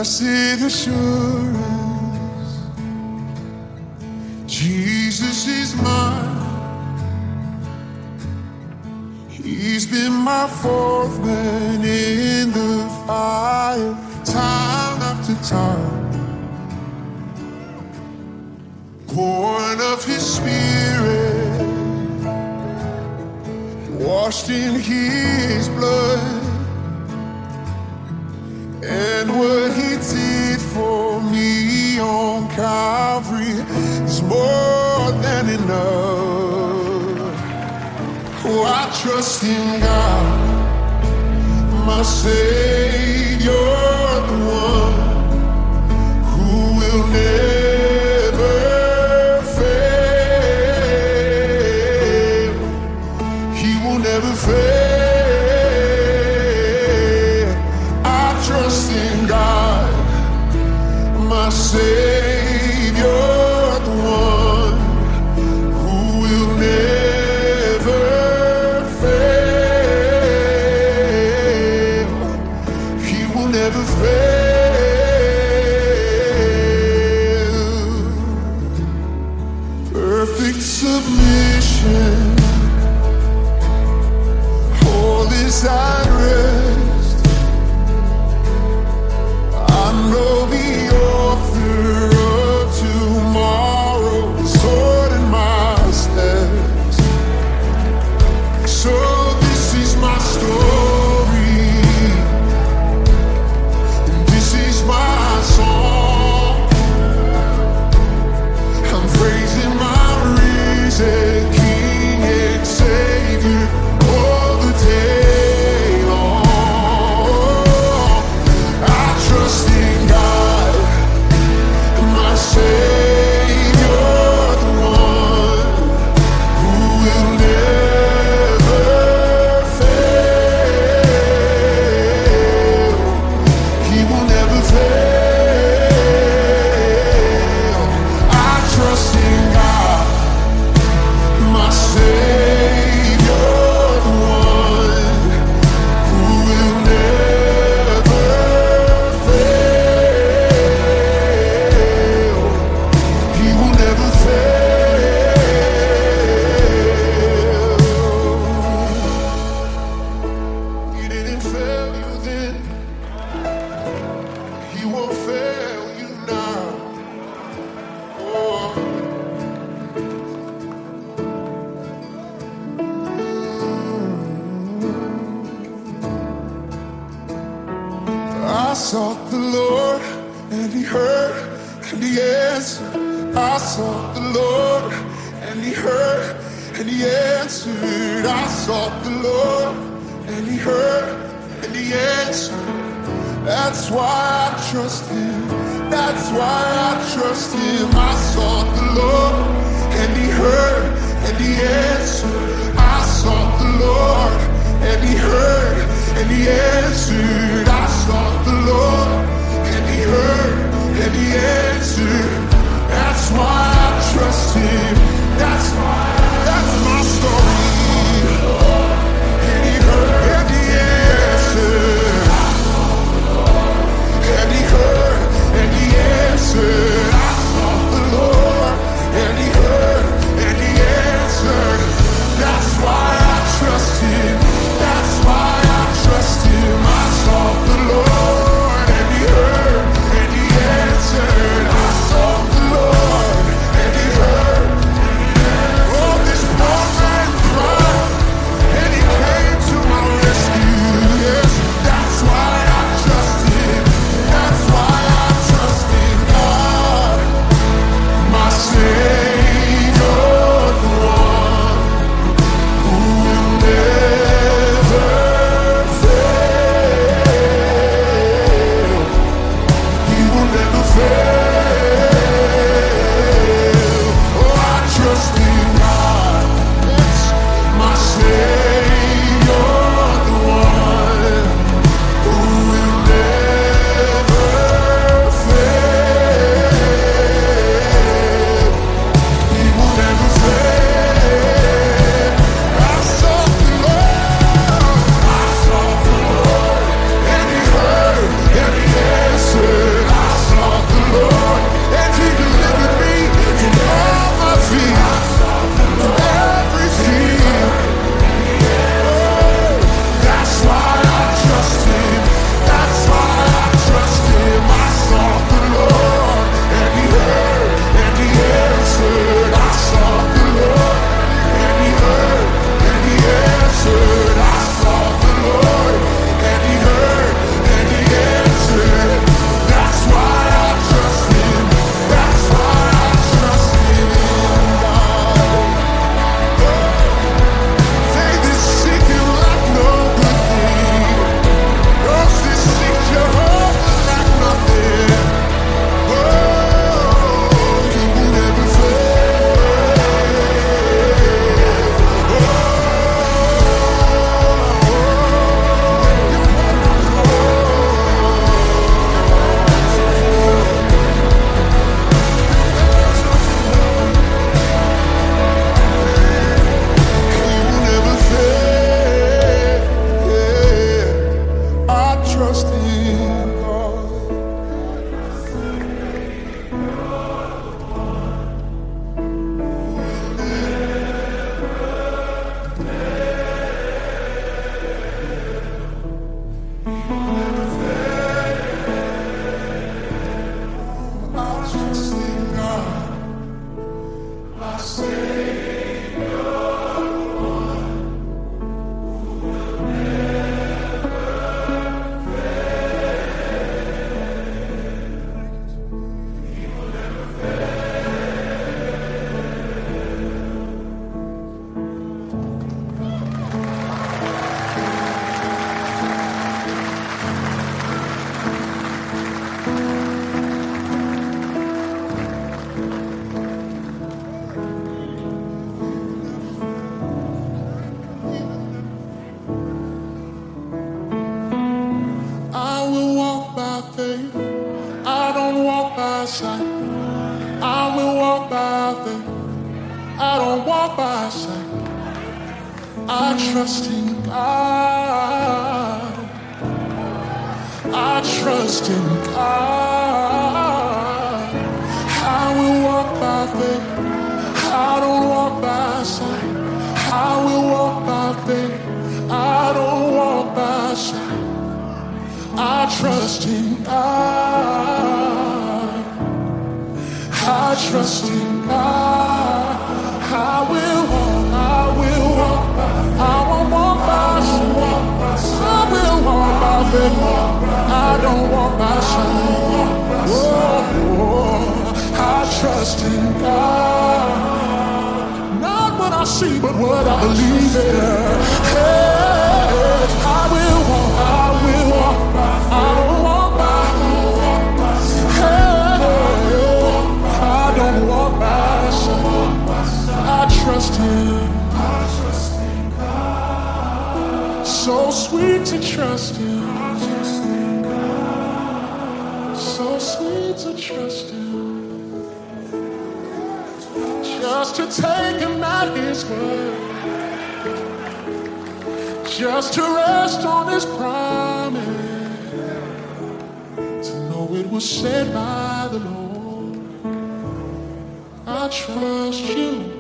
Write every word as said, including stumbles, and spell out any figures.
Blessed assurance, Jesus is mine. He's been my fourth man in the fire, time after time. Born of his spirit, washed in his blood. And what he did for me on Calvary is more than enough. Oh, I trust in God, my Savior, the one who will never fail. He will never fail. My Savior, the one who will never fail. He will never fail. Perfect submission, all is at rest. I know the I sought the Lord, and he heard, and he answered. I sought the Lord, and he heard, and he answered. I sought the Lord, and he heard, and he answered. That's why I trust him. That's why I trust him. I sought the Lord, and he heard, and he answered. I sought the Lord, and he heard, and he answered. I sought the Lord, and he heard, and he answered. That's why I trust him. That's why, that's my story. And he heard, and he answered. And he heard, and he answered. I sought the Lord, and he heard, and he answered. That's why I trust him. sight. I will walk by faith. I don't walk by sight. I trust in God. I trust in God. I will walk by faith. I don't walk by sight. I will walk by faith. I don't walk by sight. I trust in God. I trust in God. I will walk. I will walk. I won't walk by sight. I will walk by faith. I don't walk by sight. Oh, I trust in God. Not what I see, but what I believe in. Hey, I will walk. I will walk. I don't walk by. Hey, I don't walk by sight. I trust Him. So sweet to trust Him. So sweet to trust Him. Just to take Him at His word. Just to rest on His promise. To know it was said by the Lord. I trust You.